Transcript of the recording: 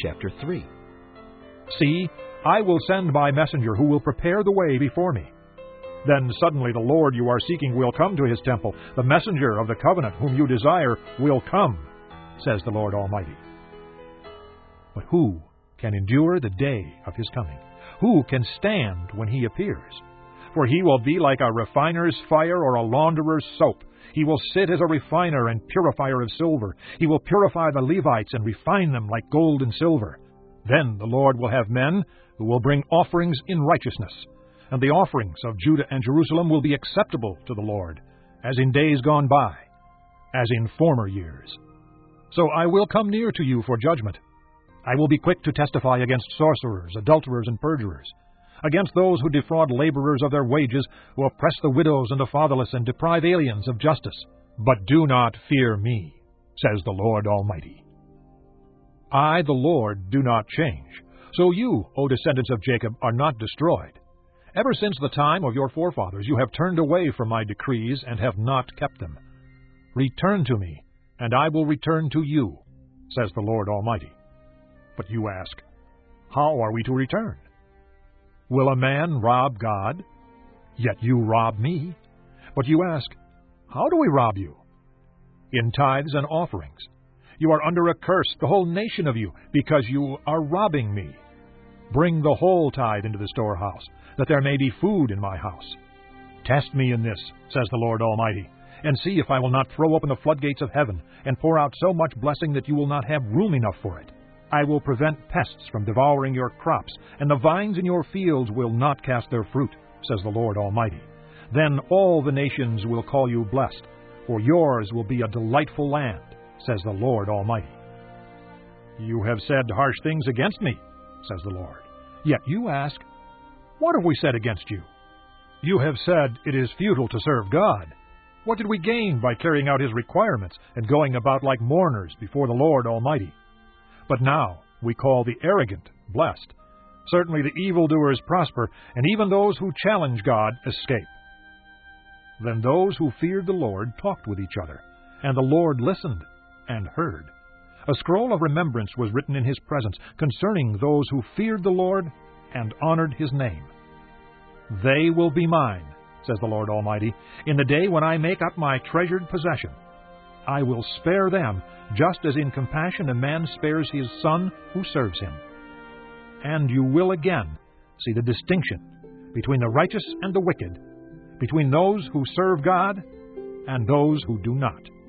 chapter 3. See, I will send my messenger who will prepare the way before me. Then suddenly the Lord you are seeking will come to his temple. The messenger of the covenant whom you desire will come, says the Lord Almighty. But who can endure the day of his coming? Who can stand when he appears? For he will be like a refiner's fire or a launderer's soap. He will sit as a refiner and purifier of silver. He will purify the Levites and refine them like gold and silver. Then the Lord will have men who will bring offerings in righteousness, and the offerings of Judah and Jerusalem will be acceptable to the Lord, as in days gone by, as in former years. So I will come near to you for judgment. I will be quick to testify against sorcerers, adulterers, and perjurers, against those who defraud laborers of their wages, who oppress the widows and the fatherless, and deprive aliens of justice. But do not fear me, says the Lord Almighty. I, the Lord, do not change. So you, O descendants of Jacob, are not destroyed. Ever since the time of your forefathers you have turned away from my decrees and have not kept them. Return to me, and I will return to you, says the Lord Almighty. But you ask, how are we to return? Will a man rob God? Yet you rob me. But you ask, how do we rob you? In tithes and offerings. You are under a curse, the whole nation of you, because you are robbing me. Bring the whole tithe into the storehouse, that there may be food in my house. Test me in this, says the Lord Almighty, and see if I will not throw open the floodgates of heaven and pour out so much blessing that you will not have room enough for it. I will prevent pests from devouring your crops, and the vines in your fields will not cast their fruit, says the Lord Almighty. Then all the nations will call you blessed, for yours will be a delightful land, says the Lord Almighty. You have said harsh things against me, says the Lord. Yet you ask, what have we said against you? You have said it is futile to serve God. What did we gain by carrying out his requirements and going about like mourners before the Lord Almighty? But now we call the arrogant blessed. Certainly the evildoers prosper, and even those who challenge God escape. Then those who feared the Lord talked with each other, and the Lord listened and heard. A scroll of remembrance was written in his presence concerning those who feared the Lord and honored his name. They will be mine, says the Lord Almighty, in the day when I make up my treasured possession. I will spare them, just as in compassion a man spares his son who serves him. And you will again see the distinction between the righteous and the wicked, between those who serve God and those who do not.